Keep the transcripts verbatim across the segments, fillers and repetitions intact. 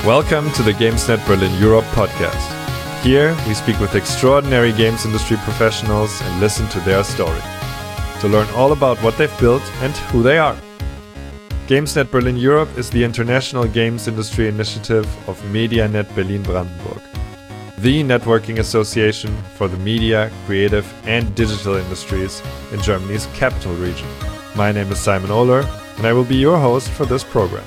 Welcome to the GamesNet Berlin Europe podcast. Here, we speak with extraordinary games industry professionals and listen to their story, to learn all about what they've built and who they are. GamesNet Berlin Europe is the international games industry initiative of MediaNet Berlin Brandenburg, the networking association for the media, creative and digital industries in Germany's capital region. My name is Simon Ohler, and I will be your host for this program.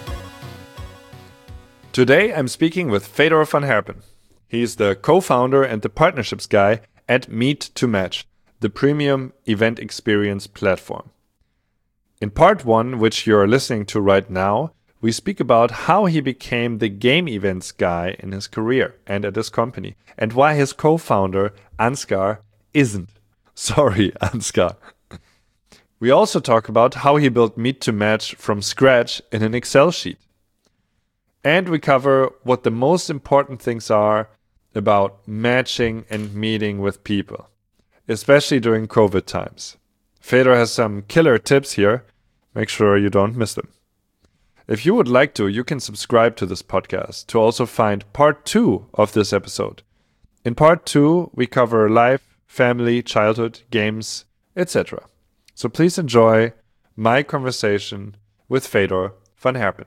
Today, I'm speaking with Fedor van Herpen. He's the co-founder and the partnerships guy at Meet to Match, the premium event experience platform. In part one, which you're listening to right now, we speak about how he became the game events guy in his career and at his company, and why his co-founder, Ansgar, isn't. Sorry, Ansgar. We also talk about how he built Meet to Match from scratch in an Excel sheet. And we cover what the most important things are about matching and meeting with people, especially during COVID times. Fedor has some killer tips here. Make sure you don't miss them. If you would like to, you can subscribe to this podcast to also find part two of this episode. In part two, we cover life, family, childhood, games, et cetera. So please enjoy my conversation with Fedor van Herpen.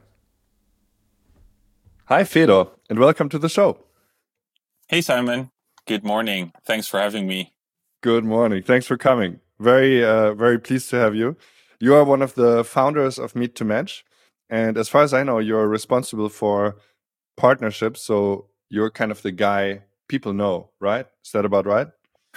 Hi, Fedor, and welcome to the show. Hey, Simon. Good morning. Thanks for having me. Good morning. Thanks for coming. Very, uh, very pleased to have you. You are one of the founders of Meet to Match, and as far as I know, you're responsible for partnerships. So you're kind of the guy people know, right? Is that about right?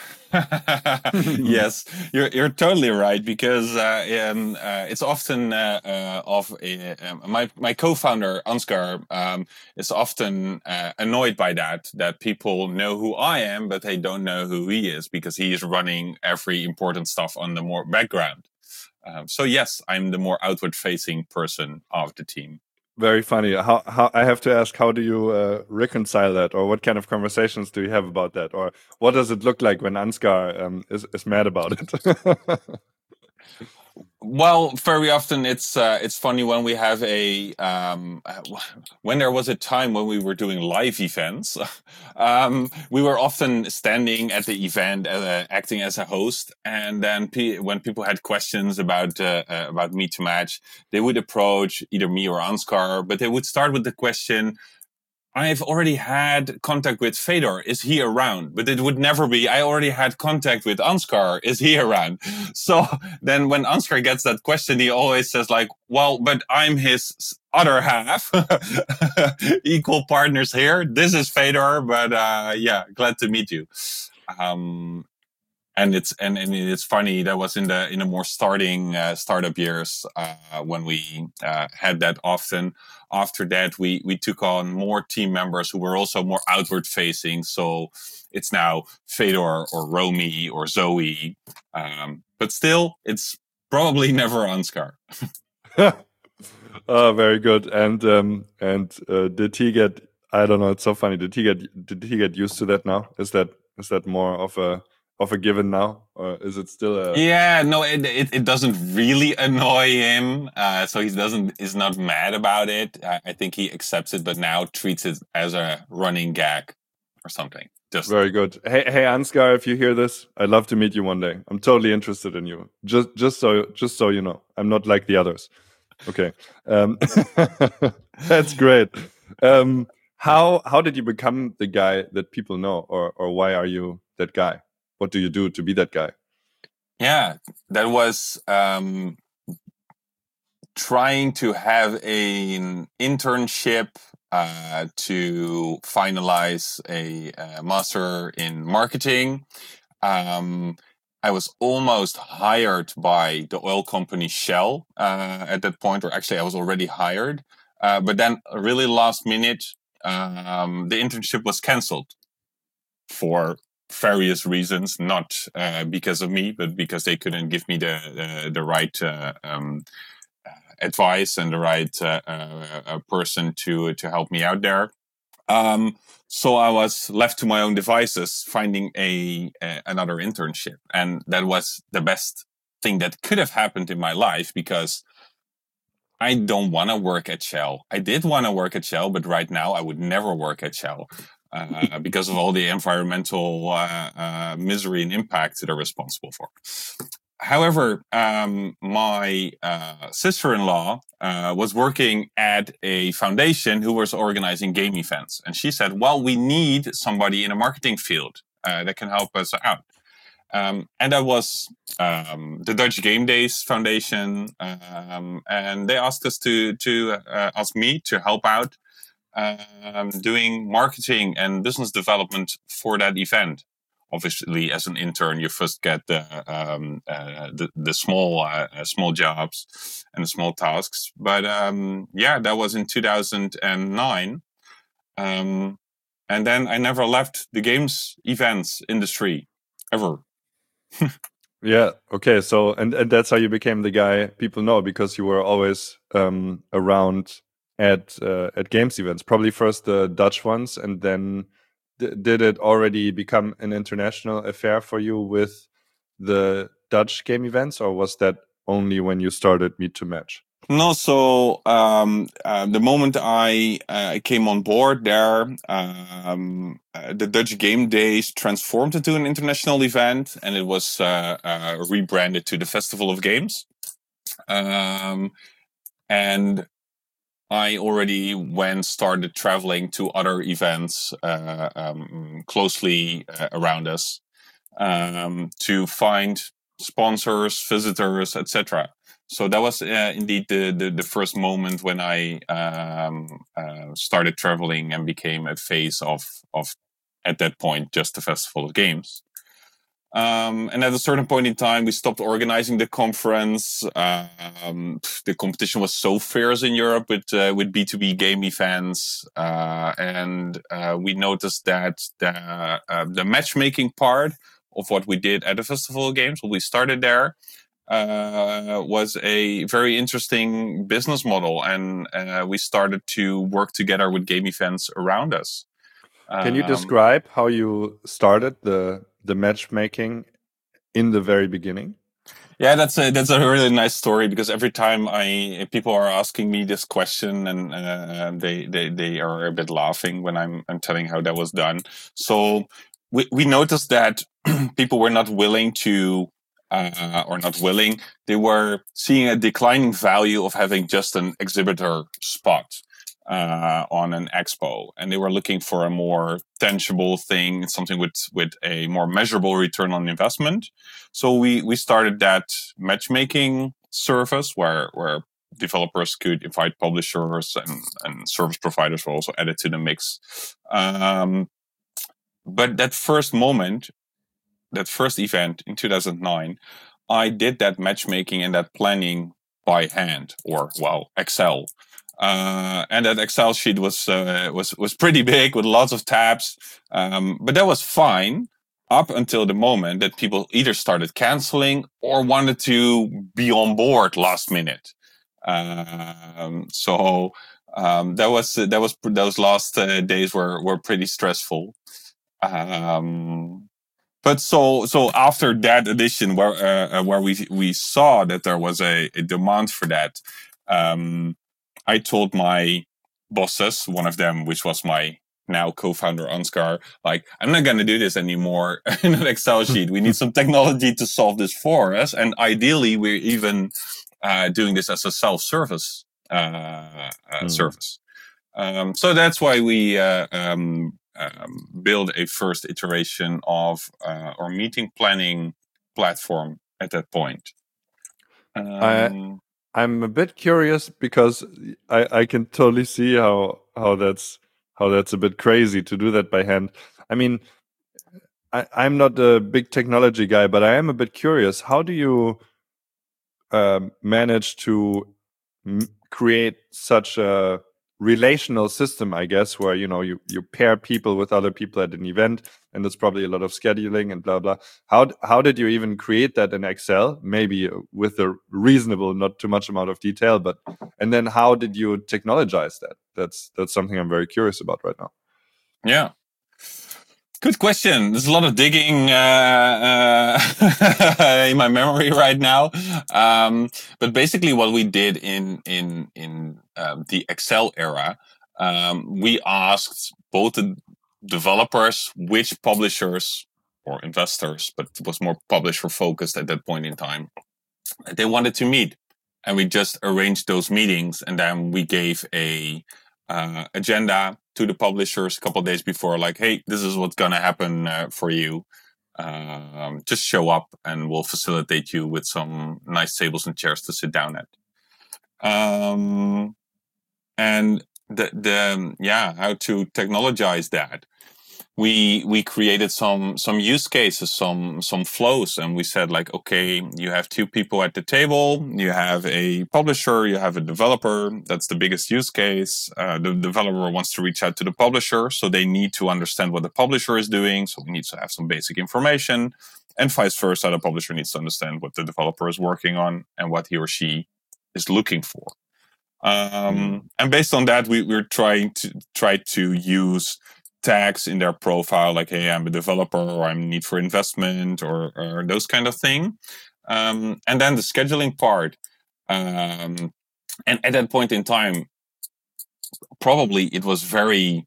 Yes, you're you're totally right, because uh, um, uh, it's often uh, uh, of uh, um, my my co-founder Ansgar um, is often uh, annoyed by that that people know who I am, but they don't know who he is, because he is running every important stuff on the more background. Um, so yes, I'm the more outward-facing person of the team. Very funny. How, how I have to ask, how do you uh, reconcile that, or what kind of conversations do you have about that, or what does it look like when Ansgar um, is is mad about it? Well, very often it's uh, it's funny when we have a um, when there was a time when we were doing live events, um, we were often standing at the event, uh, acting as a host, and then pe- when people had questions about uh, uh, about Meet to Match, they would approach either me or Ansgar, but they would start with the question, I've already had contact with Fedor. Is he around? But it would never be, I already had contact with Ansgar. Is he around? So then when Ansgar gets that question, he always says like, well, but I'm his other half. Equal partners here. This is Fedor, but uh, yeah, glad to meet you. Um, And it's and, and it's funny, that was in the in the more starting uh, startup years uh, when we uh, had that often. After that, we we took on more team members who were also more outward facing. So it's now Fedor or Romy or Zoe, um, but still, it's probably never Ansgar. Oh, very good. And um, and uh, did he get? I don't know. It's so funny. Did he get? Did he get used to that now? Is that is that more of a of a given now, or is it still a? Yeah, no, it it, it doesn't really annoy him. Uh, so he doesn't is not mad about it. I, I think he accepts it, but now treats it as a running gag or something. Just very good. Hey, hey, Ansgar, if you hear this, I'd love to meet you one day. I'm totally interested in you. Just just so just so you know, I'm not like the others. Okay, um, that's great. Um, how how did you become the guy that people know, or or why are you that guy? What do you do to be that guy? Yeah, that was um, trying to have a, an internship uh, to finalize a, a master in marketing. Um, I was almost hired by the oil company Shell uh, at that point, or actually I was already hired. Uh, but then really last minute, um, the internship was canceled for various reasons, not uh, because of me, but because they couldn't give me the the, the right uh, um, advice and the right uh, uh, person to to help me out there. Um, so I was left to my own devices, finding a, a another internship, and that was the best thing that could have happened in my life, because I don't want to work at Shell. I did want to work at Shell, but right now I would never work at Shell uh, because of all the environmental uh, uh, misery and impact they're responsible for. However, um, my uh, sister-in-law uh, was working at a foundation who was organizing game events. And she said, well, we need somebody in a marketing field uh, that can help us out. Um, and that was um, the Dutch Game Days Foundation. Um, and they asked us to, to uh, ask me to help out um, doing marketing and business development for that event. Obviously, as an intern, you first get the um, uh, the, the small uh, small jobs and the small tasks. But um, yeah, that was in two thousand nine, um, and then I never left the games events industry ever. Yeah. Okay. So, and, and that's how you became the guy people know, because you were always um, around at uh, at games events. Probably first the Dutch ones, and then d- did it already become an international affair for you with the Dutch game events, or was that only when you started Meet to Match? No, so um, uh, the moment I uh, came on board there, um, uh, the Dutch Game Days transformed into an international event, and it was uh, uh, rebranded to the Festival of Games. Um, and I already went started traveling to other events uh, um, closely uh, around us um, to find sponsors, visitors, et cetera. So that was uh, indeed the, the, the first moment when I um, uh, started traveling and became a face of of at that point just the Festival of Games. Um, and at a certain point in time, we stopped organizing the conference. Um, the competition was so fierce in Europe with uh, with B two B game events, uh, and uh, we noticed that the uh, the matchmaking part of what we did at the Festival of Games, when we started there, uh, was a very interesting business model, and uh, we started to work together with game events around us. Can you Um, describe how you started the the matchmaking in the very beginning? Yeah, that's a that's a really nice story, because every time I people are asking me this question, and uh, they they they are a bit laughing when I'm I'm telling how that was done. So we we noticed that people were not willing to. Uh, or not willing, they were seeing a declining value of having just an exhibitor spot uh, on an expo, and they were looking for a more tangible thing, something with with a more measurable return on investment. So we we started that matchmaking service where where developers could invite publishers, and, and service providers were also added to the mix. Um, but that first moment, that first event in two thousand nine, I did that matchmaking and that planning by hand, or well, Excel. Uh, and that Excel sheet was uh, was was pretty big with lots of tabs, um, but that was fine up until the moment that people either started canceling or wanted to be on board last minute. Um, so um, that was uh, that was those last uh, days were were pretty stressful. Um, but so so after that edition, where uh, where we we saw that there was a, a demand for that, um, I told my bosses, one of them, which was my now co-founder Ansgar, like, I'm not going to do this anymore in an Excel sheet. We need some technology to solve this for us, and ideally, we're even uh, doing this as a self-service uh, uh, mm. service. Um, so that's why we uh, um, um, build a first iteration of uh, our meeting planning platform at that point. Um, I I'm a bit curious, because I, I can totally see how how that's how that's a bit crazy to do that by hand. I mean, I, I'm not a big technology guy, but I am a bit curious. How do you uh, manage to m- create such a relational system, I guess, where you know you, you pair people with other people at an event, and there's probably a lot of scheduling and blah blah. How how did you even create that in Excel? Maybe with a reasonable, not too much amount of detail, but and then how did you technologize that? That's that's something I'm very curious about right now. Yeah. Good question. There's a lot of digging uh, uh, in my memory right now. Um, but basically, what we did in in in um, the Excel era, um, we asked both the developers which publishers or investors, but it was more publisher focused at that point in time, they wanted to meet, and we just arranged those meetings, and then we gave a uh, agenda to the publishers a couple of days before, like, hey, this is what's going to happen uh, for you. Um, just show up, and we'll facilitate you with some nice tables and chairs to sit down at. Um, and the the yeah, how to technologize that. We we created some some use cases, some some flows, and we said, like, okay, you have two people at the table, you have a publisher, you have a developer. That's the biggest use case. Uh, the developer wants to reach out to the publisher, so they need to understand what the publisher is doing. So we need to have some basic information, and vice versa. The publisher needs to understand what the developer is working on and what he or she is looking for. Um, mm. And based on that, we, we're trying to try to use tags in their profile, like, hey, I'm a developer, or I'm in need for investment, or, or those kind of thing. Um, and then the scheduling part. Um, and at that point in time, probably it was very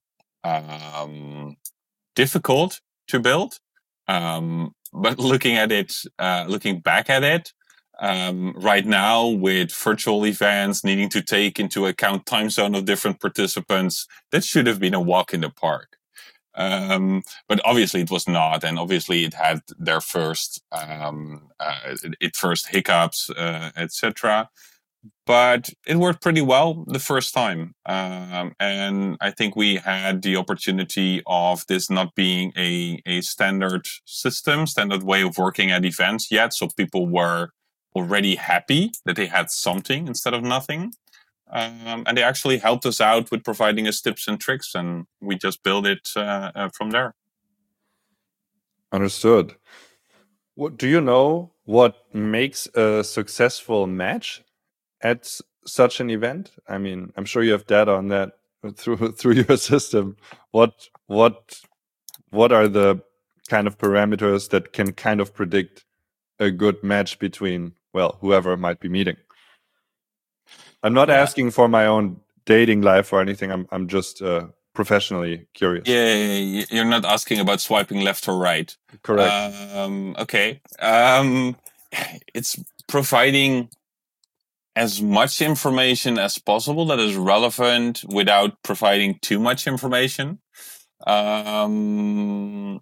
um, difficult to build. Um, but looking at it, uh, looking back at it, um, right now with virtual events needing to take into account time zone of different participants, that should have been a walk in the park. Um, but obviously it was not, and obviously it had their first, um, uh, it first hiccups, uh, et cetera. But it worked pretty well the first time, um, and I think we had the opportunity of this not being a a standard system, standard way of working at events yet. So people were already happy that they had something instead of nothing. Um, and they actually helped us out with providing us tips and tricks, and we just built it uh, uh, from there. Understood. What, do you know what makes a successful match at such an event? I mean, I'm sure you have data on that through through your system. What what what are the kind of parameters that can kind of predict a good match between, well, whoever might be meeting? I'm not yeah. asking for my own dating life or anything. I'm I'm just uh, professionally curious. Yeah, you're not asking about swiping left or right. Correct. Um, okay. Um, it's providing as much information as possible that is relevant without providing too much information. Um,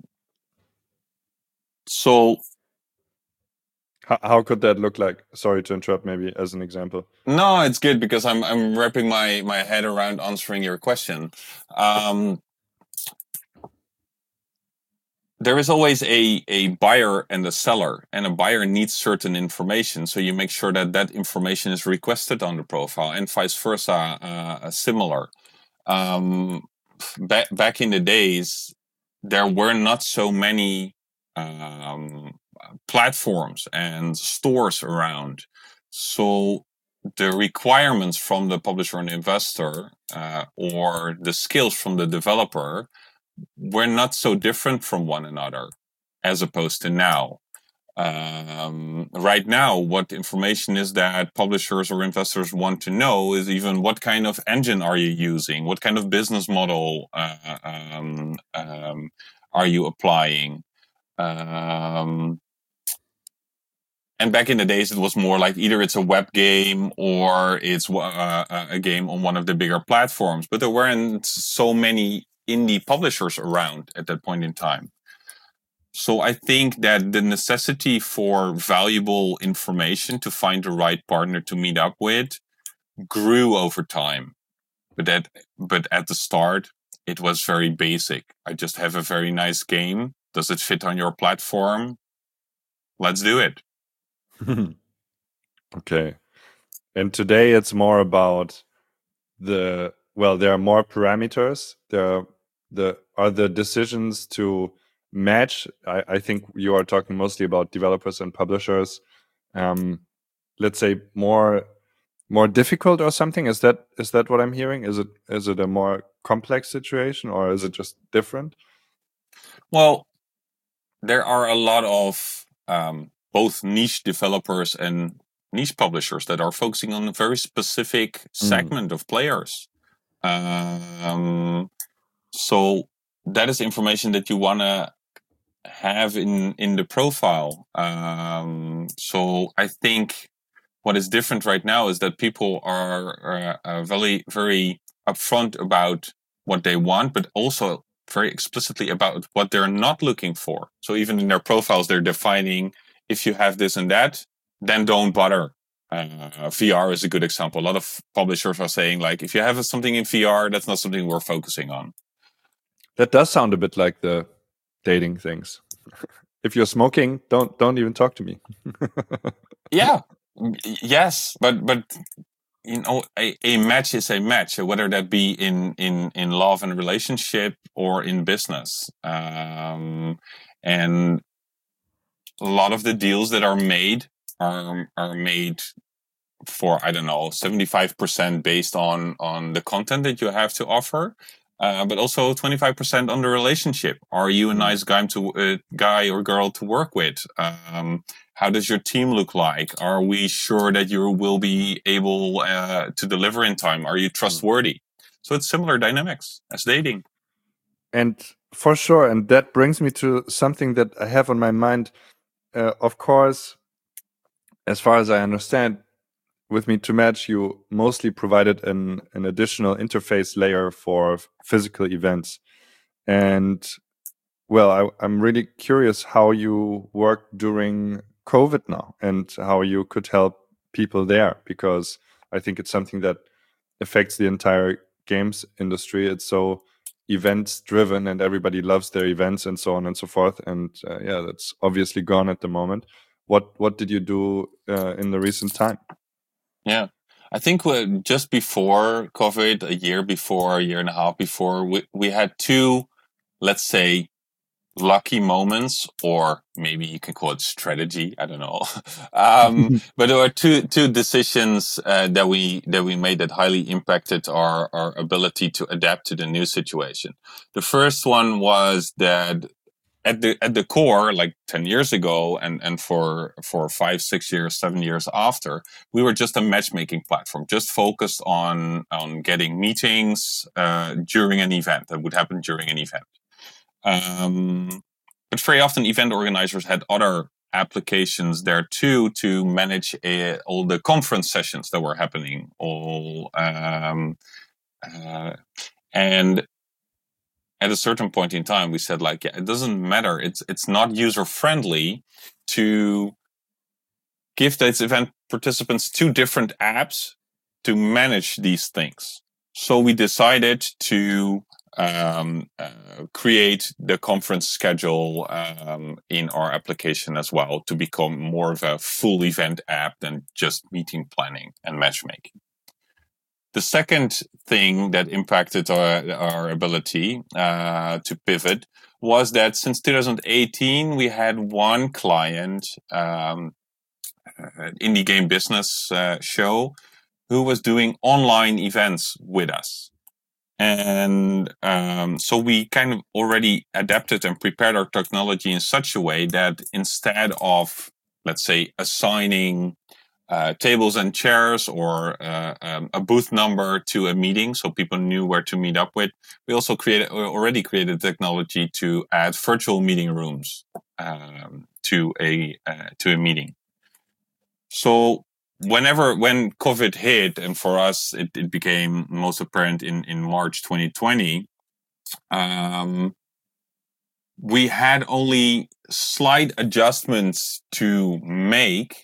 so. How could that look like? Sorry to interrupt, maybe as an example. No, it's good because I'm I'm wrapping my, my head around answering your question. Um, there is always a, a buyer and a seller, and a buyer needs certain information. So you make sure that that information is requested on the profile, and vice versa, uh, similar. Um, back, back in the days, there were not so many um, platforms and stores around. So the requirements from the publisher and investor, uh, or the skills from the developer, were not so different from one another as opposed to now. Um, right now, what information is that publishers or investors want to know is even what kind of engine are you using? What kind of business model uh, um, um, are you applying? Um, and back in the days, it was more like either it's a web game or it's uh, a game on one of the bigger platforms. But there weren't so many indie publishers around at that point in time. So I think that the necessity for valuable information to find the right partner to meet up with grew over time. But that, but at the start, it was very basic. I just have a very nice game. Does it fit on your platform? Let's do it. Okay. And today it's more about the, well, there are more parameters. There are the, are the decisions to match. I, I think you are talking mostly about developers and publishers. Um, let's say more, more difficult or something. Is that, is that what I'm hearing? Is it, is it a more complex situation, or is it just different? Well, there are a lot of um, both niche developers and niche publishers that are focusing on a very specific segment mm. of players. Um, so that is information that you want to have in, in the profile. Um, so I think what is different right now is that people are uh, uh, very, very upfront about what they want, but also very explicitly about what they're not looking for. So even in their profiles, they're defining, if you have this and that, then don't bother. Uh, V R is a good example. A lot of publishers are saying, like, if you have something in V R, that's not something we're focusing on. That does sound a bit like the dating things. If you're smoking, don't don't even talk to me. Yeah. Yes, but but you know, a, a match is a match, whether that be in in in love and relationship or in business. Um, and a lot of the deals that are made are are made for, I don't know, seventy-five percent based on on the content that you have to offer. Uh, but also twenty-five percent on the relationship. Are you a nice guy to uh, guy or girl to work with? Um, how does your team look like? Are we sure that you will be able uh, to deliver in time? Are you trustworthy? So it's similar dynamics as dating. And for sure, and that brings me to something that I have on my mind. Uh, of course, as far as I understand, with Meet to Match, you mostly provided an, an additional interface layer for physical events. And well, I, I'm really curious how you worked during COVID now and how you could help people there, because I think it's something that affects the entire games industry. It's so events driven and everybody loves their events and so on and so forth. And uh, yeah, that's obviously gone at the moment. What, what did you do uh, in the recent time? Yeah, I think just before COVID, a year before, a year and a half before, we, we had two, let's say, lucky moments, or maybe you can call it strategy. I don't know. um, but there were two two decisions uh, that we that we made that highly impacted our our ability to adapt to the new situation. The first one was that at the at the core, like ten years ago, and and for for five, six years, seven years after, we were just a matchmaking platform, just focused on on getting meetings uh, during an event that would happen during an event. Um, but very often, event organizers had other applications there too to manage uh, all the conference sessions that were happening. All um, uh, and at a certain point in time, we said, like, yeah, it doesn't matter. It's it's not user friendly to give these event participants two different apps to manage these things. So we decided to um, uh, create the conference schedule um, in our application as well, to become more of a full event app than just meeting planning and matchmaking. The second thing that impacted our, our ability uh, to pivot was that since two thousand eighteen, we had one client, um, an indie game business uh, show, who was doing online events with us. And um, so we kind of already adapted and prepared our technology in such a way that instead of, let's say, assigning uh, tables and chairs or uh, um, a booth number to a meeting so people knew where to meet up with, we also created already created technology to add virtual meeting rooms um, to a uh, to a meeting. So whenever, when COVID hit, and for us, it, it became most apparent in, in March twenty twenty, um, we had only slight adjustments to make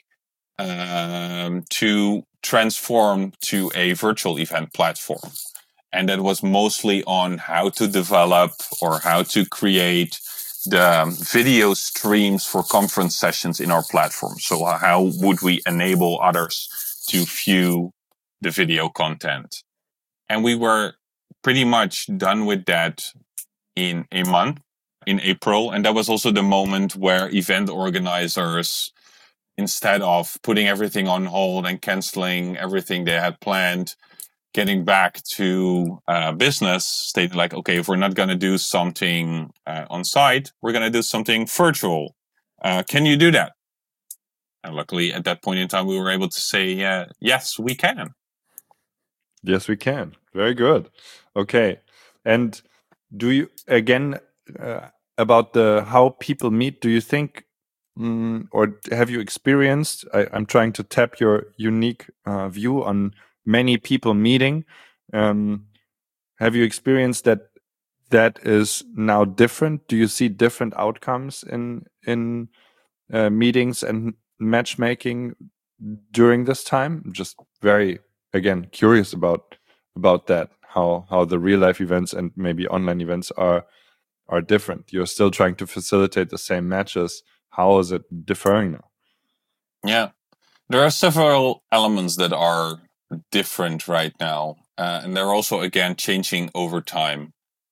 um, to transform to a virtual event platform. And that was mostly on how to develop or how to create the video streams for conference sessions in our platform. So how would we enable others to view the video content? And we were pretty much done with that in a month, in April. And that was also the moment where event organizers, instead of putting everything on hold and canceling everything they had planned, getting back to uh, business, stating like, okay, if we're not going to do something uh, on site, we're going to do something virtual. Uh, can you do that? And luckily, at that point in time, we were able to say, uh, yes, we can. Yes, we can. Very good. Okay. And do you, again, uh, about the how people meet, do you think, mm, or have you experienced, I, I'm trying to tap your unique uh, view on many people meeting. Um, have you experienced that that is now different? Do you see different outcomes in in uh, meetings and matchmaking during this time? I'm just very, again, curious about about that. How how the real life events and maybe online events are are different. You're still trying to facilitate the same matches. How is it differing now? Yeah, there are several elements that are different right now, uh, and they're also again changing over time.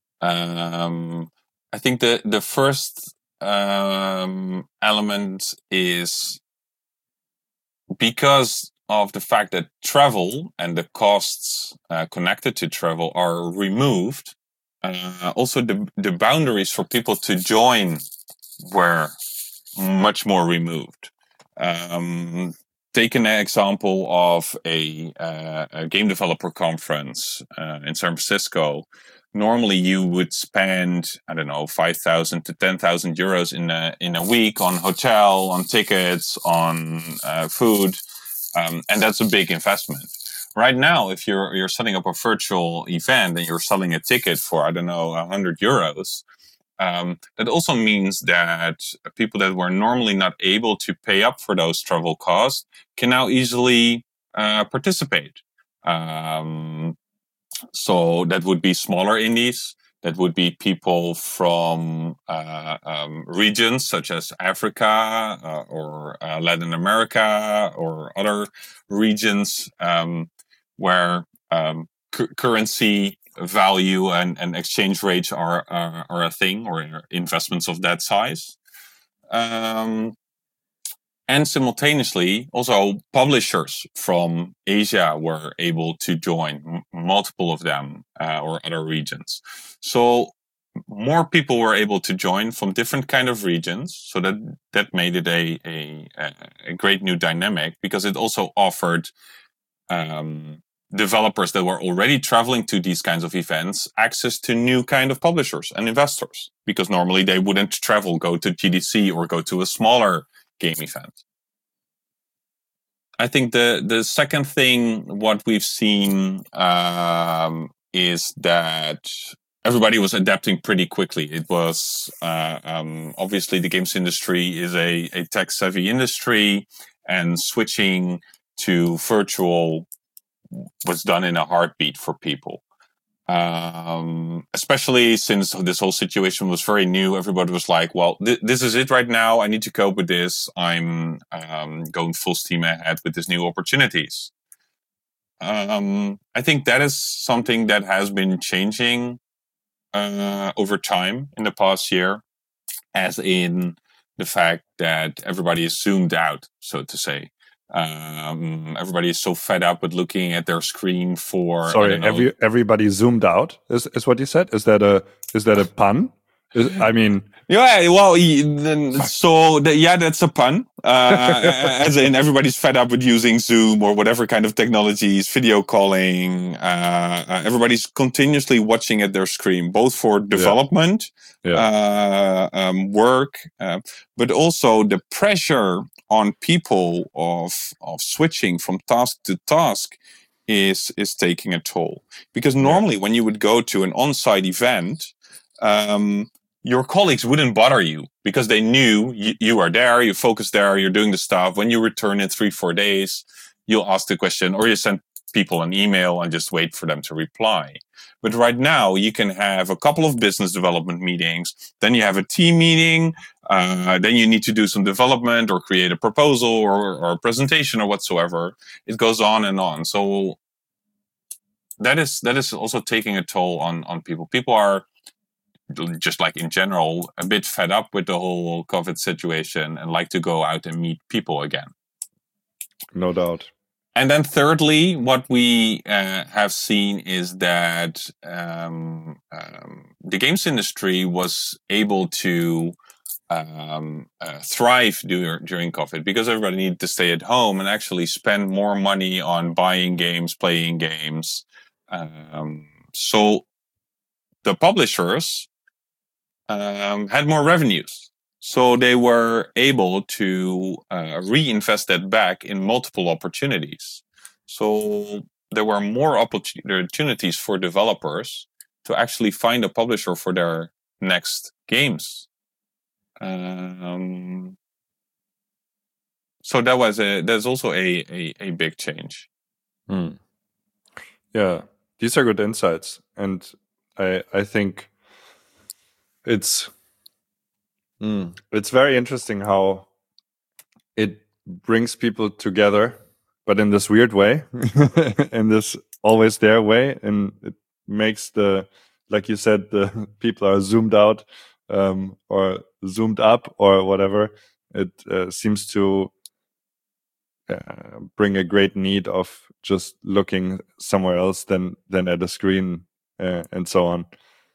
Um, I think the the first um, element is because of the fact that travel and the costs uh, connected to travel are removed. Uh, also, the the boundaries for people to join were much more removed. Um, take an example of a, uh, a game developer conference uh, in San Francisco. Normally, you would spend I don't know five thousand to ten thousand euros in a in a week on hotel, on tickets, on uh, food, um, and that's a big investment. Right now, if you're you're setting up a virtual event and you're selling a ticket for I don't know a hundred euros. Um, that also means that people that were normally not able to pay up for those travel costs can now easily uh, participate. Um, so that would be smaller indies. That would be people from uh, um, regions such as Africa uh, or uh, Latin America or other regions um, where um, cu- currency value and, and exchange rates are, are are a thing, or investments of that size. Um, and simultaneously, also publishers from Asia were able to join, m- multiple of them, uh, or other regions. So more people were able to join from different kind of regions. So that that made it a a, a great new dynamic, because it also offered um, developers that were already traveling to these kinds of events access to new kind of publishers and investors, because normally they wouldn't travel, go to G D C or go to a smaller game event. I think the the second thing, what we've seen, um, is that everybody was adapting pretty quickly. It was uh, um, obviously the games industry is a, a tech savvy industry, and switching to virtual was done in a heartbeat for people. Um, especially since this whole situation was very new, everybody was like, well, th- this is it right now. I need to cope with this. I'm um, going full steam ahead with these new opportunities. Um, I think that is something that has been changing uh, over time in the past year, as in the fact that everybody is zoomed out, so to say. Um, everybody is so fed up with looking at their screen for. Sorry, I don't know, every everybody zoomed out. Is is what you said? Is that a is that a pun? Is, I mean, yeah, well, so the, yeah, that's a pun. Uh, as in, everybody's fed up with using Zoom or whatever kind of technologies, video calling. Uh, uh, everybody's continuously watching at their screen, both for development, yeah. Yeah. Uh, um, work, uh, but also the pressure on people of of switching from task to task is is taking a toll. Because normally, yeah. when you would go to an on-site event, um, your colleagues wouldn't bother you because they knew you, you are there, you focus there, you're doing the stuff. When you return in three, four days, you'll ask the question, or you send people an email and just wait for them to reply. But right now, you can have a couple of business development meetings, then you have a team meeting, uh, then you need to do some development or create a proposal or, or a presentation or whatsoever. It goes on and on. So that is that is also taking a toll on on people. People are, just like in general, a bit fed up with the whole COVID situation and like to go out and meet people again. No doubt. and then thirdly, what we uh, have seen is that um, um, the games industry was able to um, uh, thrive dur- during COVID because everybody needed to stay at home and actually spend more money on buying games, playing games. Um, so the publishers um, had more revenues. So they were able to uh, reinvest that back in multiple opportunities. So there were more opportunities for developers to actually find a publisher for their next games. Um, so that was a that's also a a, a big change. Hmm. Yeah, these are good insights, and I I think it's mm, it's very interesting how it brings people together, but in this weird way, in this always there way, and it makes the, like you said, the people are zoomed out um, or zoomed up or whatever. It uh, seems to uh, bring a great need of just looking somewhere else than than at a screen uh, and so on.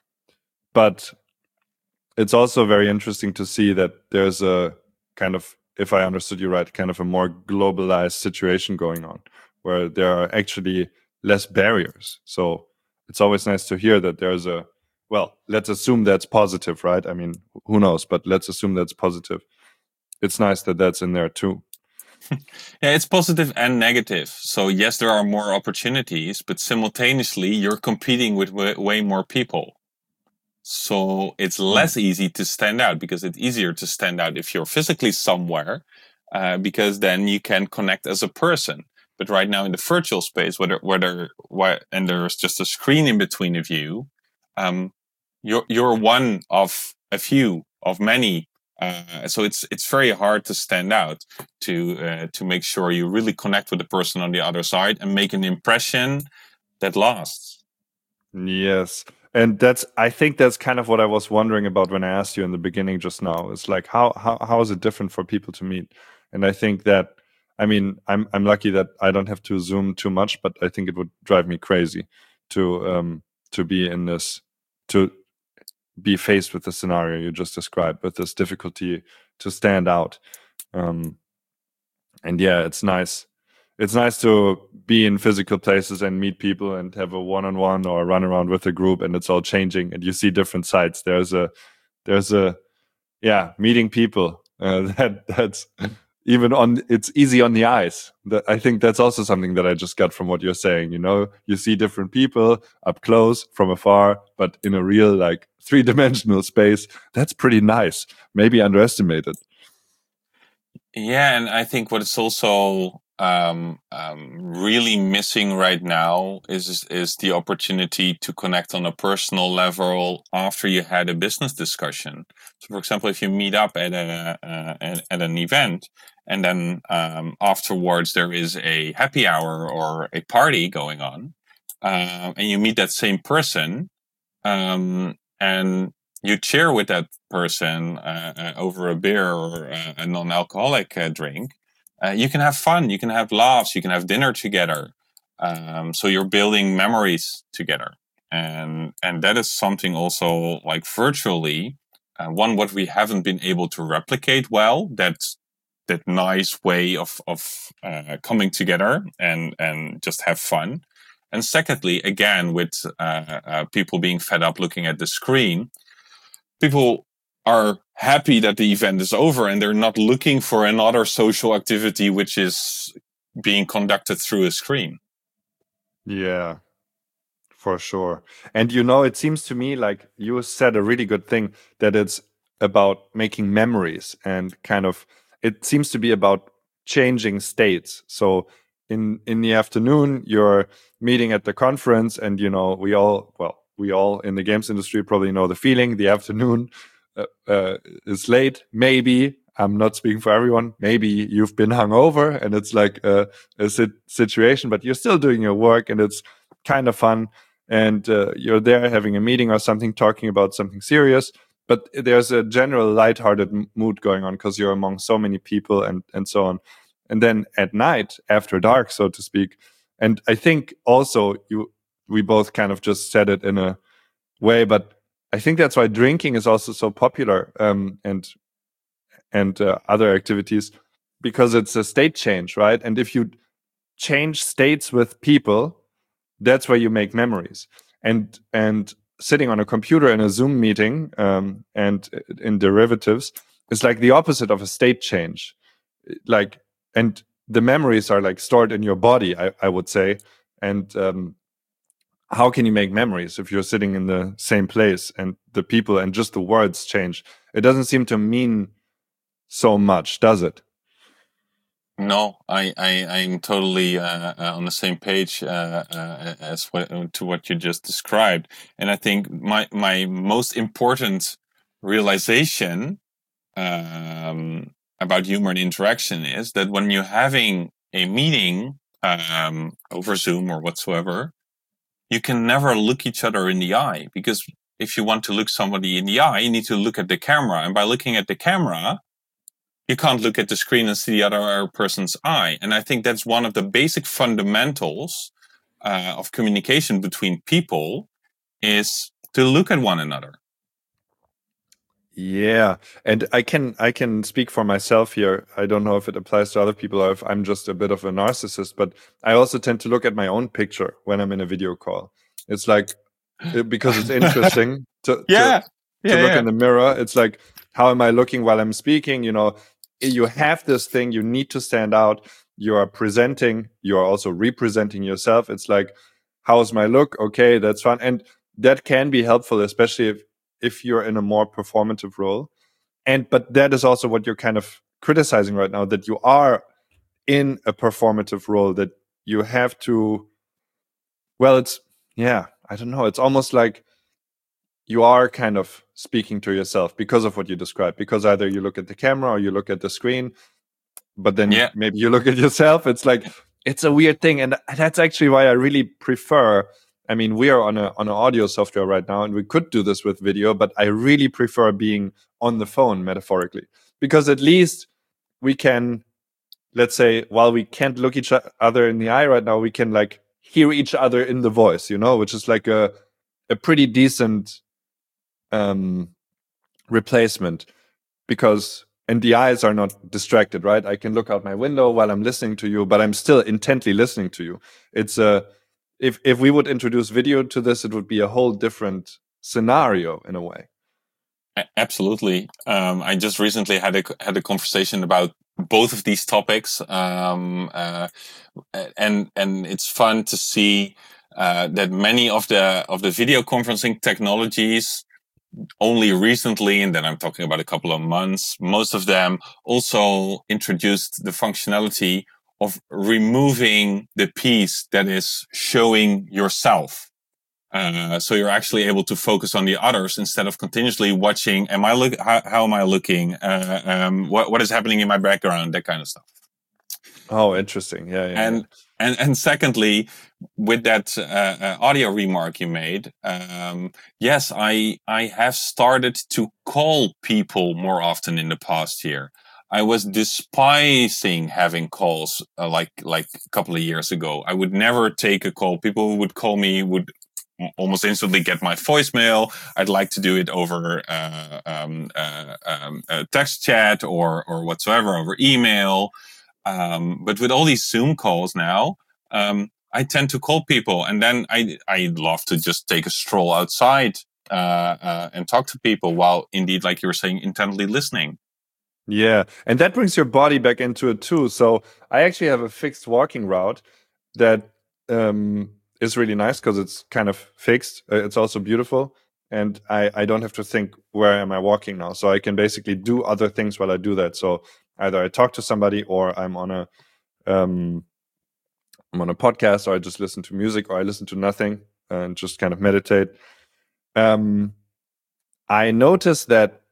But it's also very interesting to see that there's a kind of, if I understood you right, kind of a more globalized situation going on where there are actually less barriers. So it's always nice to hear that there's a, well, let's assume that's positive, right? I mean, who knows, but let's assume that's positive. It's nice that that's in there too. Yeah, it's positive and negative. So yes, there are more opportunities, but simultaneously you're competing with way, way more people. So it's less mm. easy to stand out because it's easier to stand out if you're physically somewhere, uh, because then you can connect as a person. But right now in the virtual space, whether whether what and there's just a screen in between of you, um, you're you're one of a few of many. Uh, so it's it's very hard to stand out to uh, to make sure you really connect with the person on the other side and make an impression that lasts. Yes. And that's, I think that's kind of what I was wondering about when I asked you in the beginning just now. It's like, how, how, how is it different for people to meet? And I think that, I mean, I'm, I'm lucky that I don't have to Zoom too much, but I think it would drive me crazy to, um, to be in this, to be faced with the scenario you just described, with this difficulty to stand out. Um, and yeah, it's nice. It's nice to be in physical places and meet people and have a one-on-one or run around with a group, and it's all changing and you see different sides. There's a, there's a, yeah, meeting people uh, that that's even on, it's easy on the eyes. That, I think that's also something that I just got from what you're saying. You know, you see different people up close, from afar, but in a real like three-dimensional space. That's pretty nice. Maybe underestimated. Yeah, and I think what it's also um, um, really missing right now is is the opportunity to connect on a personal level after you had a business discussion. So, for example, if you meet up at a uh, at an event and then um, afterwards there is a happy hour or a party going on, uh, and you meet that same person, um, and you cheer with that person uh, uh, over a beer or uh, a non-alcoholic uh, drink, uh, you can have fun, you can have laughs, you can have dinner together. Um, so you're building memories together, and and that is something also like virtually, uh, one what we haven't been able to replicate well. That that nice way of of uh, coming together and and just have fun. And secondly, again, with uh, uh, people being fed up looking at the screen, people are happy that the event is over and they're not looking for another social activity which is being conducted through a screen. Yeah, for sure. And you know, it seems to me like you said a really good thing, that it's about making memories and kind of, it seems to be about changing states. So in in the afternoon, you're meeting at the conference, and you know, we all, well, we all in the games industry probably know the feeling. The afternoon uh, uh, is late. Maybe, I'm not speaking for everyone, maybe you've been hungover and it's like a, a situation, but you're still doing your work and it's kind of fun. And uh, you're there having a meeting or something, talking about something serious, but there's a general lighthearted mood going on because you're among so many people and and so on. And then at night, after dark, so to speak. And I think also you, we both kind of just said it in a way, but I think that's why drinking is also so popular, um, and and uh, other activities, because it's a state change, right? And if you change states with people, that's where you make memories. And and sitting on a computer in a Zoom meeting, um, and in derivatives is like the opposite of a state change. Like, and the memories are like stored in your body, I, I would say. And um, how can you make memories if you're sitting in the same place and the people and just the words change? It doesn't seem to mean so much, does it? No, I, I, I'm totally uh, uh, on the same page uh, uh, as what, to what you just described. And I think my, my most important realization um, about human interaction is that when you're having a meeting um, over Zoom or whatsoever, you can never look each other in the eye, because if you want to look somebody in the eye, you need to look at the camera. And by looking at the camera, you can't look at the screen and see the other person's eye. And I think that's one of the basic fundamentals uh, of communication between people, is to look at one another. Yeah, and I can I can speak for myself here. I don't know if it applies to other people or if I'm just a bit of a narcissist, but I also tend to look at my own picture when I'm in a video call. It's like, because it's interesting to, yeah. to, yeah, to look yeah. in the mirror. It's like, how am I looking while I'm speaking? You know, you have this thing, you need to stand out. You are presenting, you are also representing yourself. It's like, how's my look? Okay, that's fun. And that can be helpful, especially if, if you're in a more performative role. And, but that is also what you're kind of criticizing right now, that you are in a performative role, that you have to, well, it's, yeah, I don't know. It's almost like you are kind of speaking to yourself because of what you described, because either you look at the camera or you look at the screen, but then yeah. maybe you look at yourself. It's like, it's a weird thing. And that's actually why I really prefer, I mean, we are on a on an audio software right now, and we could do this with video, but I really prefer being on the phone, metaphorically, because at least we can, let's say, while we can't look each other in the eye right now, we can like hear each other in the voice, you know, which is like a a pretty decent um, replacement, because and the eyes are not distracted, right? I can look out my window while I'm listening to you, but I'm still intently listening to you. It's a if if we would introduce video to this, it would be a whole different scenario in a way. Absolutely. Um, I just recently had a had a conversation about both of these topics, um, uh, and and it's fun to see uh, that many of the of the video conferencing technologies only recently, and then I'm talking about a couple of months, most of them also introduced the functionality of removing the piece that is showing yourself. Uh, so you're actually able to focus on the others instead of continuously watching. Am I look? How, how am I looking? Uh, um, what what is happening in my background? That kind of stuff. Oh, interesting. Yeah, yeah. And yeah. and and secondly, with that uh, uh, audio remark you made, um, yes, I I have started to call people more often in the past year. I was despising having calls uh, like like a couple of years ago. I would never take a call. People who would call me would almost instantly get my voicemail. I'd like to do it over uh, um, uh, um, uh, text chat or or whatsoever, over email. Um, but with all these Zoom calls now, um, I tend to call people, and then I I love to just take a stroll outside uh, uh, and talk to people while, indeed, like you were saying, intently listening. Yeah, and that brings your body back into it too. So I actually have a fixed walking route that um, is really nice because it's kind of fixed. Uh, it's also beautiful, and I, I don't have to think, where am I walking now? So I can basically do other things while I do that. So either I talk to somebody, or I'm on a um, I'm on a podcast, or I just listen to music, or I listen to nothing and just kind of meditate. Um, I notice that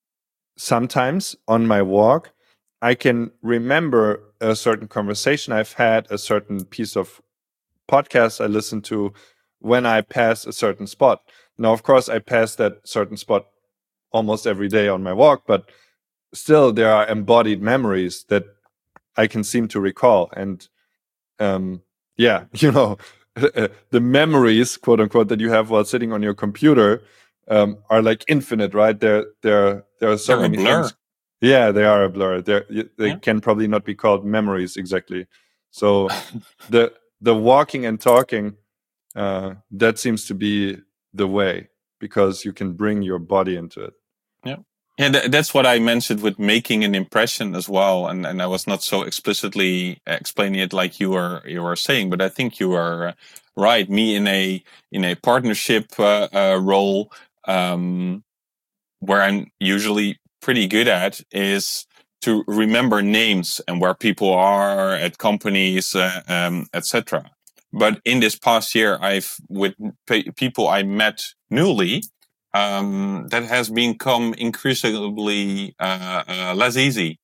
sometimes on my walk, I can remember a certain conversation I've had, a certain piece of podcast I listened to, when I pass a certain spot. Now, of course, I pass that certain spot almost every day on my walk, but still there are embodied memories that I can seem to recall. And um, yeah, you know, the memories, quote unquote, that you have while sitting on your computer um, are like infinite, right? There, there, there are so They're a many blur. things. Yeah, they are a blur. They're, they Yeah. can probably not be called memories exactly. So the the walking and talking, uh, that seems to be the way, because you can bring your body into it. Yeah. Yeah, th- that's what I mentioned with making an impression as well, and, and I was not so explicitly explaining it like you were you were saying, but I think you are uh, right. Me in a in a partnership uh, uh, role, um, where I'm usually pretty good at is to remember names and where people are at companies, uh, um, et cetera. But in this past year, I've with pe- people I met newly, um, that has become increasingly uh, uh, less easy.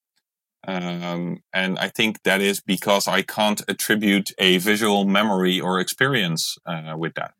Um, and I think that is because I can't attribute a visual memory or experience uh, with that.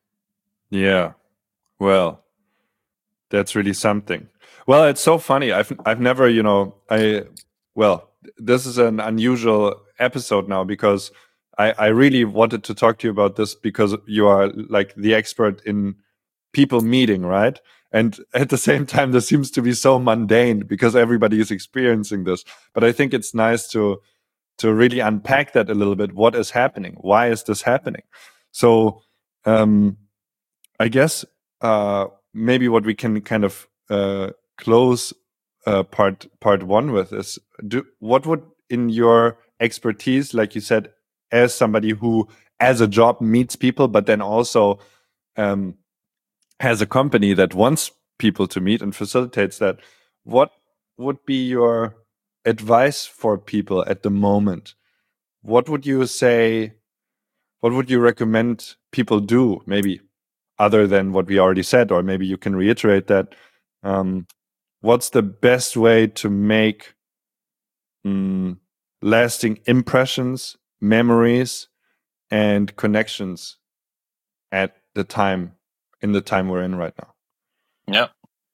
Yeah. Well, that's really something. Well, it's so funny. I've I've never, you know, I well, this is an unusual episode now, because I I really wanted to talk to you about this, because you are like the expert in people meeting, right? And at the same time, this seems to be so mundane because everybody is experiencing this. But I think it's nice to to really unpack that a little bit. What is happening? Why is this happening? So um, I guess uh, maybe what we can kind of uh, close uh, part part one with is, do what would, in your expertise, like you said, as somebody who as a job meets people, but then also um, has a company that wants people to meet and facilitates that, what would be your advice for people at the moment? What would you say? What would you recommend people do? Maybe other than what we already said, or maybe you can reiterate that. Um, what's the best way to make um, lasting impressions, memories, and connections at the time, in the time we're in right now? Yeah.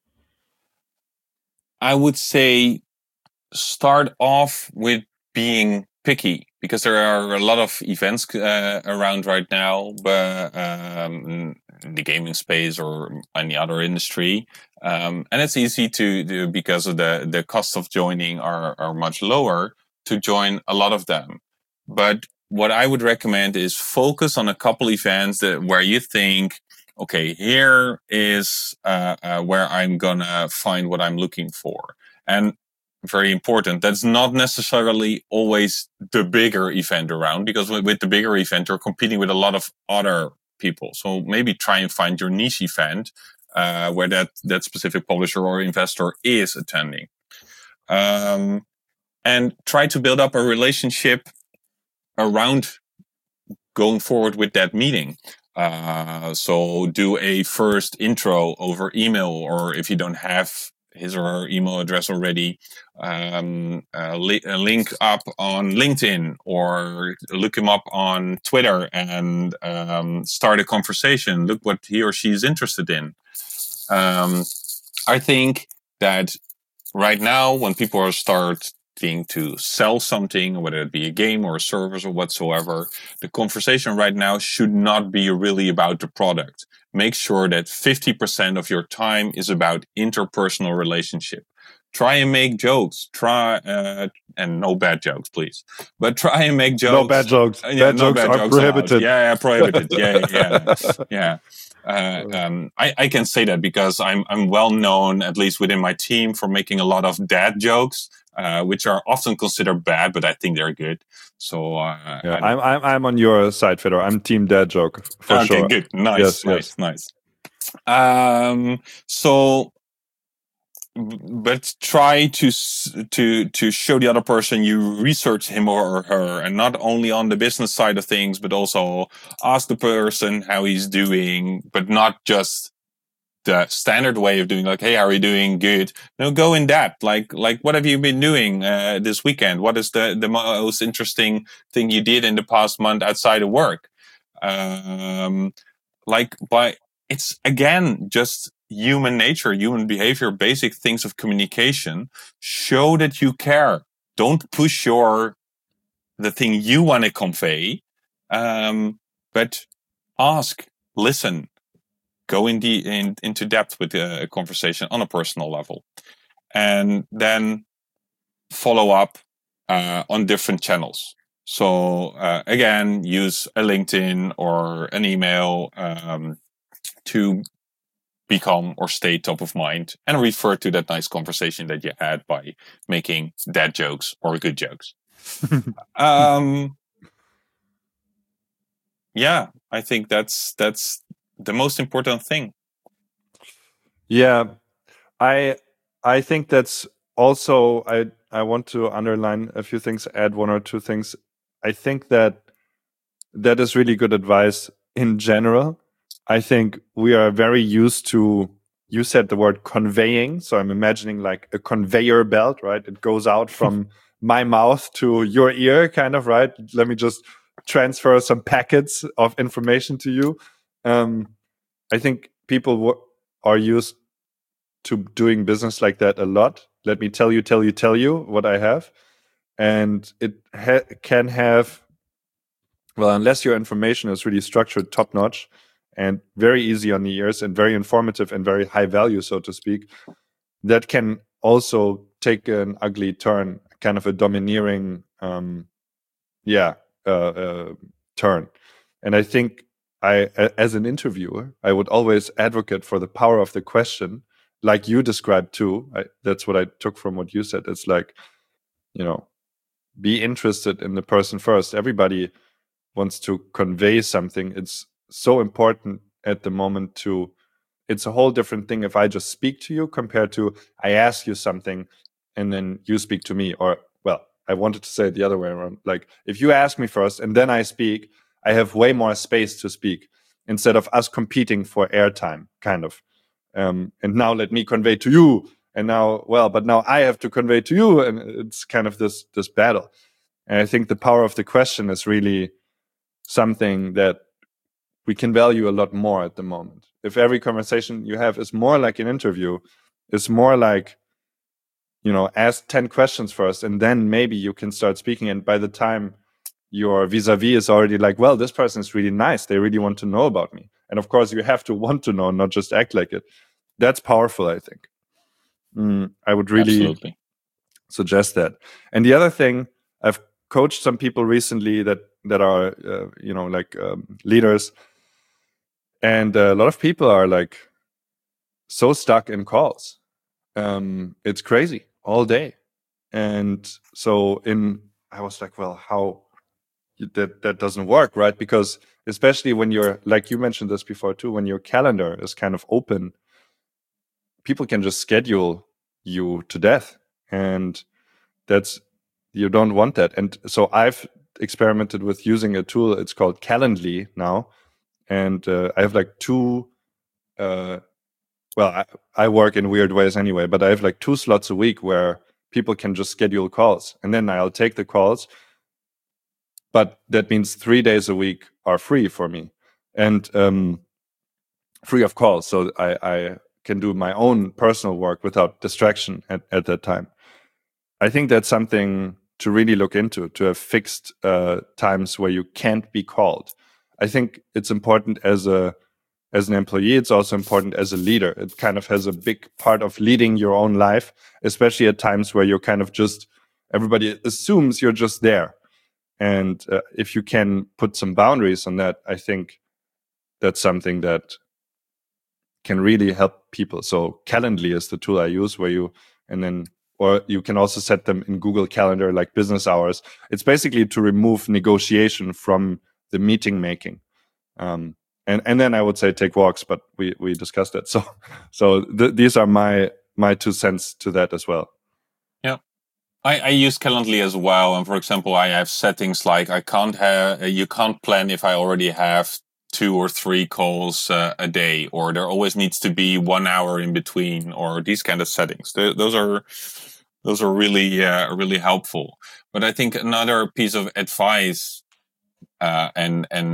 I would say start off with being picky, because there are a lot of events uh, around right now, but um, in the gaming space or any other industry, um, and it's easy to do because of the the cost of joining are are much lower to join a lot of them. But what I would recommend is focus on a couple events that where you think, okay, here is uh, uh, where I'm gonna find what I'm looking for. And very important, that's not necessarily always the bigger event around, because with, with the bigger event, you're competing with a lot of other people. So maybe try and find your niche event uh, where that, that specific publisher or investor is attending. Um, and try to build up a relationship around going forward with that meeting. Uh, so do a first intro over email, or if you don't have his or her email address already, um, uh, li- uh, link up on LinkedIn or look him up on Twitter and um, start a conversation. Look what he or she is interested in. Um, I think that right now, when people are starting to sell something, whether it be a game or a service or whatsoever, the conversation right now should not be really about the product. Make sure that fifty percent of your time is about interpersonal relationship. Try and make jokes. Try uh, and no bad jokes, please. But try and make jokes. No bad jokes. Uh, yeah, bad no jokes bad are jokes prohibited. allowed. Yeah, yeah, prohibited. Yeah, yeah, yeah. Uh, um, I, I can say that because I'm I'm well known, at least within my team, for making a lot of dad jokes, uh, which are often considered bad, but I think they're good. So uh, yeah, I'm I'm I'm on your side, Fedor. I'm team dad joke for okay, sure. good, nice, Yes, nice, yes. nice. Um, so. But try to to to show the other person you research him or her, and not only on the business side of things, but also ask the person how he's doing, but not just the standard way of doing, like, hey, how are you doing? Good. No, go in depth. Like, like, what have you been doing uh, this weekend? What is the the most interesting thing you did in the past month outside of work? Um, like, by it's again just human nature, human behavior, basic things of communication. Show that you care. Don't push your the thing you want to convey, um, but ask, listen, go in the, in, into depth with a conversation on a personal level, and then follow up uh, on different channels. So uh, again, use a LinkedIn or an email um, to become or stay top of mind, and refer to that nice conversation that you had by making dad jokes or good jokes. um, yeah, I think that's that's the most important thing. Yeah, I I think that's also I I want to underline a few things, add one or two things. I think that that is really good advice in general. I think we are very used to, you said the word conveying, so I'm imagining like a conveyor belt, right? It goes out from my mouth to your ear, kind of, right? Let me just transfer some packets of information to you. Um, I think people w- are used to doing business like that a lot. Let me tell you, tell you, tell you what I have. And it ha- can have, well, unless your information is really structured top notch and very easy on the ears and very informative and very high value, so to speak, that can also take an ugly turn, kind of a domineering, um, yeah, uh, uh, turn. And I think I, as an interviewer, I would always advocate for the power of the question, like you described too. I, that's what I took from what you said. It's like, you know, be interested in the person first. Everybody wants to convey something. It's so important at the moment to, it's a whole different thing if I just speak to you compared to I ask you something and then you speak to me. Or, well, I wanted to say it the other way around. Like, if you ask me first and then I speak, I have way more space to speak instead of us competing for airtime, kind of. Um, and now let me convey to you. And now, well, but now I have to convey to you. And it's kind of this, this battle. And I think the power of the question is really something that we can value a lot more at the moment. If every conversation you have is more like an interview, it's more like, you know, ask ten questions first, and then maybe you can start speaking. And by the time your vis-a-vis is already like, well, this person is really nice. They really want to know about me. And of course, you have to want to know, not just act like it. That's powerful, I think. Mm, I would really Absolutely. suggest that. And the other thing, I've coached some people recently that that are, uh, you know, like um, leaders. And a lot of people are like so stuck in calls. Um, it's crazy all day. And so in, I was like, well, how that, that doesn't work, right? Because especially when you're, like you mentioned this before too, when your calendar is kind of open, people can just schedule you to death. And that's, you don't want that. And so I've experimented with using a tool. It's called Calendly now. And uh, I have like two, uh, well, I, I work in weird ways anyway, but I have like two slots a week where people can just schedule calls, and then I'll take the calls. But that means three days a week are free for me, and um, free of calls. So I, I can do my own personal work without distraction at, at that time. I think that's something to really look into, to have fixed uh, times where you can't be called. I think it's important as a as an employee. It's also important as a leader. It kind of has a big part of leading your own life, especially at times where you're kind of just, everybody assumes you're just there. And uh, if you can put some boundaries on that, I think that's something that can really help people. So Calendly is the tool I use, where you, and then, or you can also set them in Google Calendar, like business hours. It's basically to remove negotiation from the meeting making. Um, and and then I would say take walks, but we we discussed that. So so th- these are my my two cents to that as well. Yeah, I, I use Calendly as well. And for example, I have settings like I can't have you can't plan if I already have two or three calls uh, a day, or there always needs to be one hour in between, or these kind of settings. Th- those are those are really uh, really helpful. But I think another piece of advice, uh, and and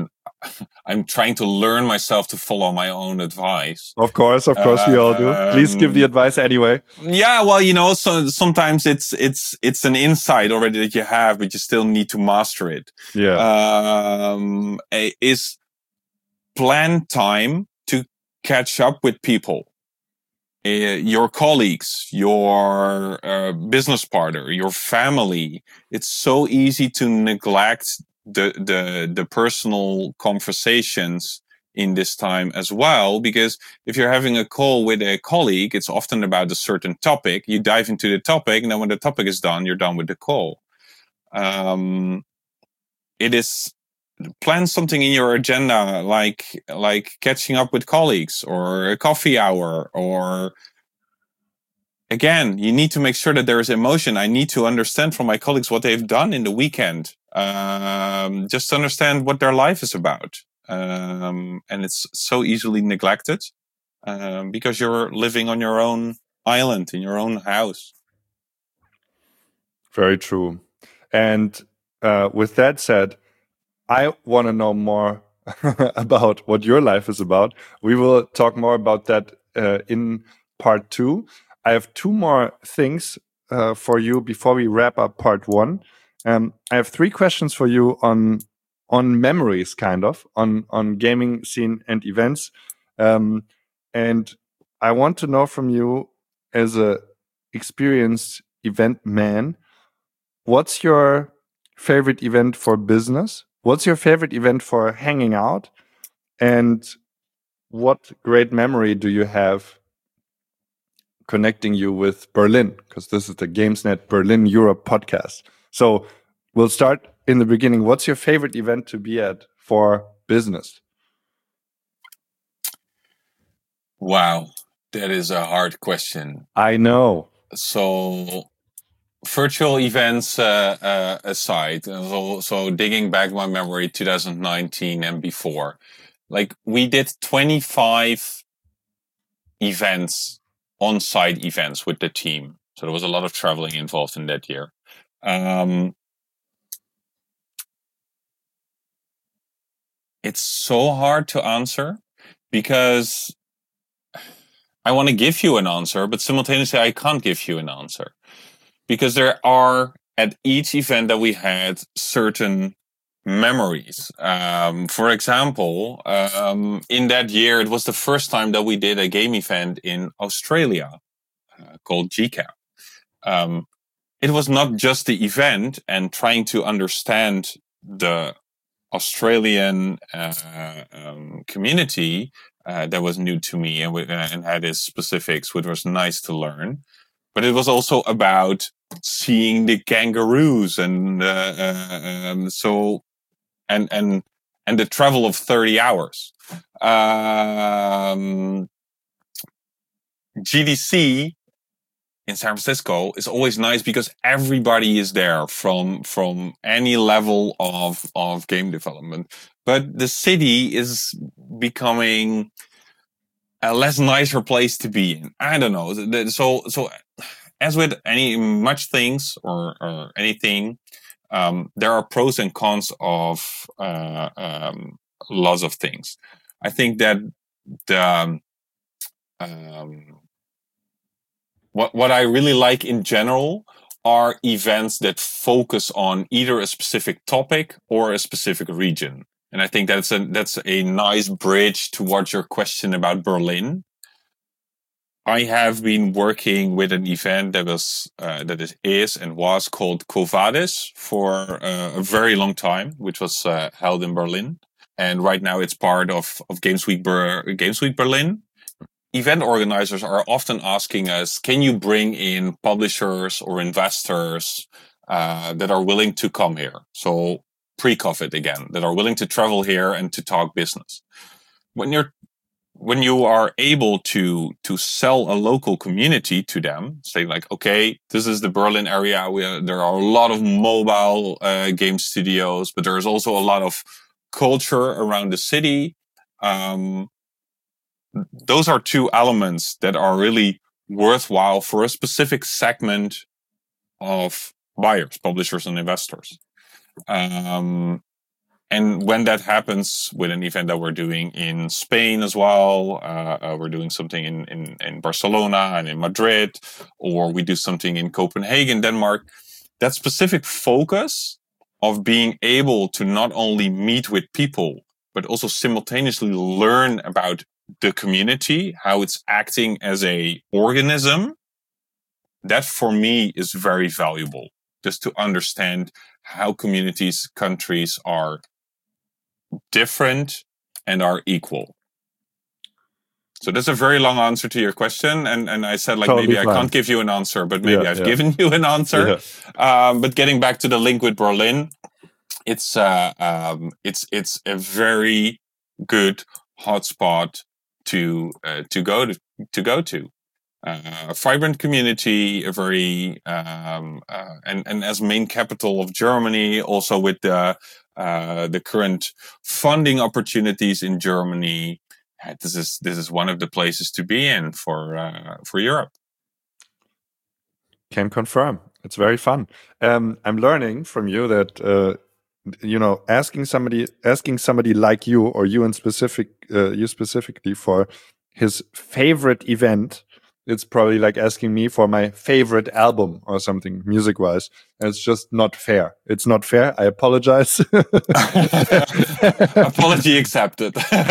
I'm trying to learn myself to follow my own advice. Of course, of course, um, we all do. Please give the advice anyway. Yeah, well, you know, so sometimes it's it's it's an insight already that you have, but you still need to master it. Yeah, um, is plan time to catch up with people, uh, your colleagues, your uh, business partner, your family. It's so easy to neglect the the the personal conversations in this time as well, because if you're having a call with a colleague, it's often about a certain topic. You dive into the topic, and then when the topic is done, you're done with the call. Um, it is plan something in your agenda, like like catching up with colleagues or a coffee hour, or again, you need to make sure that there is emotion. I need to understand from my colleagues what they've done in the weekend, um, just to understand what their life is about. Um, and it's so easily neglected um, because you're living on your own island, in your own house. Very true. And uh, with that said, I want to know more about what your life is about. We will talk more about that uh, in part two. I have two more things uh, for you before we wrap up part one. Um, I have three questions for you on on memories, kind of on on gaming scene and events. Um, and I want to know from you, as a experienced event man, what's your favorite event for business? What's your favorite event for hanging out? And what great memory do you have connecting you with Berlin? Because this is the GamesNet Berlin Europe podcast. So we'll start in the beginning. What's your favorite event to be at for business? Wow, that is a hard question. I know. So virtual events uh, uh, aside, so, so digging back my memory, two thousand nineteen and before, like we did twenty-five events, on-site events with the team. So there was a lot of traveling involved in that year. Um, it's so hard to answer because I want to give you an answer, but simultaneously I can't give you an answer because there are, at each event that we had, certain memories. Um, for example, um, in that year, it was the first time that we did a game event in Australia uh, called G CAP. Um, it was not just the event and trying to understand the Australian uh, um, community uh, that was new to me, and, we, uh, and had its specifics, which was nice to learn. But it was also about seeing the kangaroos, and uh, uh, um, so and and and the travel of thirty hours. Um, G D C in San Francisco is always nice because everybody is there from from any level of of game development. But the city is becoming a less nicer place to be in. I don't know. So so as with any much things or, or anything, um, there are pros and cons of uh, um, lots of things. I think that the um, What what I really like in general are events that focus on either a specific topic or a specific region. And I think that's a that's a nice bridge towards your question about Berlin. I have been working with an event that was uh, that is, is and was called Covadis for uh, a very long time, which was uh, held in Berlin. And right now it's part of of Games Week Ber- Games Week Berlin. Event organizers are often asking us, can you bring in publishers or investors uh, that are willing to come here? So pre-COVID again, that are willing to travel here and to talk business. When you're when you are able to to sell a local community to them, say like, okay, this is the Berlin area. We are, there are a lot of mobile uh, game studios, but there is also a lot of culture around the city. Um, Those are two elements that are really worthwhile for a specific segment of buyers, publishers, and investors. Um, And when that happens with an event that we're doing in Spain as well, uh, uh, we're doing something in, in, in Barcelona and in Madrid, or we do something in Copenhagen, Denmark, that specific focus of being able to not only meet with people, but also simultaneously learn about the community, how it's acting as a organism, that for me is very valuable. Just to understand how communities, countries are different and are equal. So that's a very long answer to your question. And, and I said, like, totally maybe fine. I can't give you an answer, but maybe yeah, I've yeah. given you an answer. Yeah. Um, but getting back to the link with Berlin, it's, uh, um, it's, it's a very good hotspot to, uh, to go to, to go to. Uh, a vibrant community, a very, um, uh, and, and as main capital of Germany, also with the, uh, the current funding opportunities in Germany, this is, this is one of the places to be in for, uh, for Europe. Can confirm. It's very fun. Um, I'm learning from you that, uh, you know, asking somebody, asking somebody like you or you in specific, uh, you specifically for his favorite event, it's probably like asking me for my favorite album or something music-wise. And it's just not fair. It's not fair. I apologize. Apology accepted.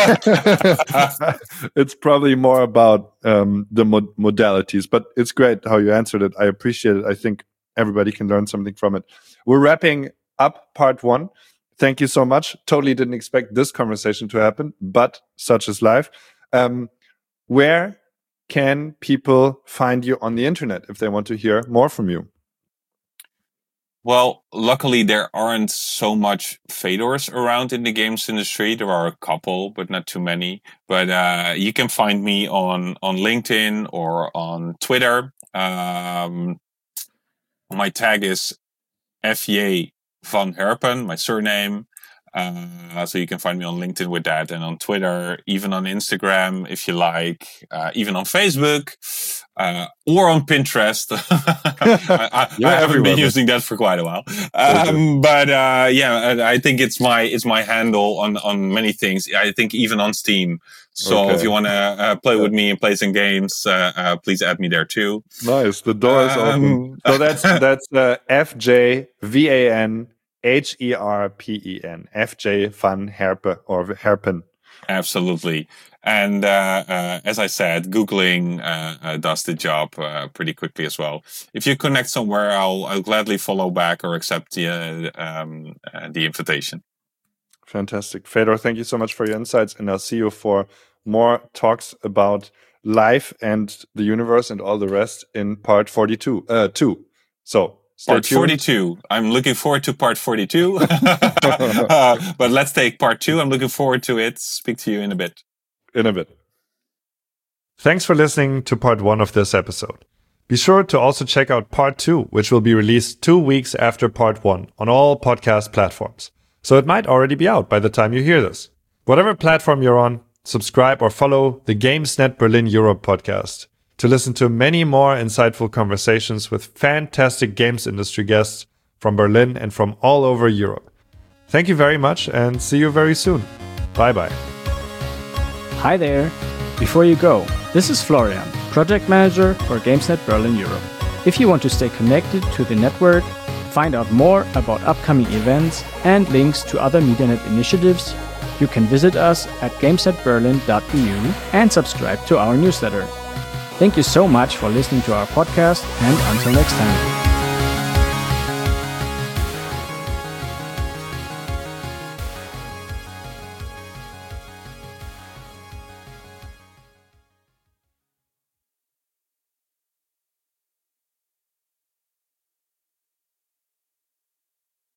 It's probably more about um, the mod modalities, but it's great how you answered it. I appreciate it. I think everybody can learn something from it. We're wrapping up part one. Thank you so much. Totally didn't expect this conversation to happen, but such is life. Um, where can people find you on the internet if they want to hear more from you? Well, luckily there aren't so much Fedors around in the games industry. There are a couple, but not too many. But uh, you can find me on, on LinkedIn or on Twitter. Um, my tag is F J van Herpen, my surname. Uh, so you can find me on LinkedIn with that, and on Twitter, even on Instagram, if you like, uh, even on Facebook, uh, or on Pinterest. I, I, I haven't been using that for quite a while. Um, but, uh, yeah, I think it's my, it's my handle on, on many things. I think even on Steam. So okay. if you want to uh, play with me and play some games, uh, uh, please add me there too. Nice. The door is um, open. So that's, that's, uh, F J V A N H E R P E N, F J van Herpen or Herpen. Absolutely. And uh, uh, as I said, Googling uh, uh, does the job uh, pretty quickly as well. If you connect somewhere, I'll, I'll gladly follow back or accept the, uh, um, uh, the invitation. Fantastic. Fedor, thank you so much for your insights, and I'll see you for more talks about life and the universe and all the rest in part forty-two. Uh, two. So, Stay part tuned. forty-two. I'm looking forward to part forty-two. uh, but let's take part two. I'm looking forward to it. Speak to you in a bit. In a bit. Thanks for listening to part one of this episode. Be sure to also check out part two, which will be released two weeks after part one on all podcast platforms. So it might already be out by the time you hear this. Whatever platform you're on, subscribe or follow the GamesNet Berlin Europe podcast to listen to many more insightful conversations with fantastic games industry guests from Berlin and from all over Europe. Thank you very much and see you very soon. Bye-bye. Hi there. Before you go, this is Florian, Project Manager for GamesNet Berlin Europe. If you want to stay connected to the network, find out more about upcoming events and links to other MediaNet initiatives, you can visit us at gameset berlin dot e u and subscribe to our newsletter. Thank you so much for listening to our podcast, and until next time.